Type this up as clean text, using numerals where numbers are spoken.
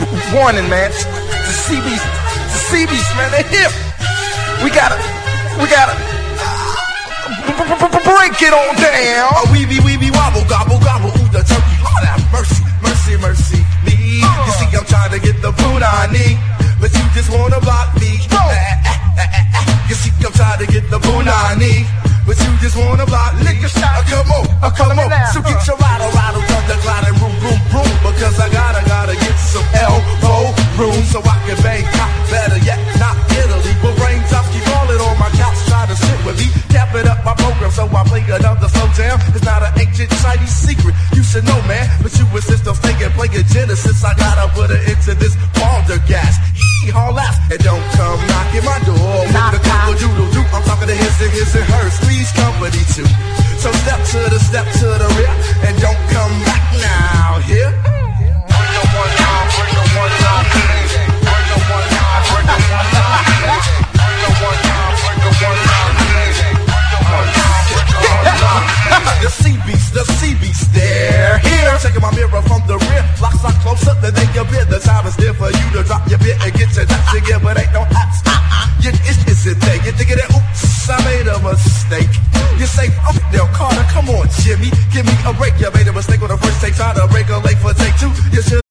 warning, man. The CBs, man, they're hip. We gotta break it on down. A weeby wobble, gobble, gobble, ooh, the turkey. Lord have mercy, mercy, mercy me. You see, I'm trying to get the food I need, but you just wanna block me. You see, I'm trying to get the food I need, but you just wanna block me. Come on, so get your rattle, thunder, glide, and room, because I gotta get some elbow room so I can bang cop, better yet, not Italy, but raindrops keep falling on my couch, try to sit with me, capping up my program, so I play another slow jam. It's not an ancient Chinese secret, you should know, man, but you insist on staying playing Genesis. I gotta put it into this baldergast. Haul ass and don't come knocking my door with the doodle-doo. I'm talking to his and hers, please company too. So step to the rear and don't come back now. Here. Bring the one on, bring the one on, bring the one on, bring the one on, bring the one on, bring the one on, the CBs, they're here. Checking my mirror from the rear, locks are closer than they can bid. The time is there for you to drop your bit and get your nuts again, but ain't no apps. It's a thing. You're thinking that, oops, I made a mistake. You say, oh, now Carter, come on, Jimmy, give me a break. You made a mistake on the first take, try to break a leg for take two. You should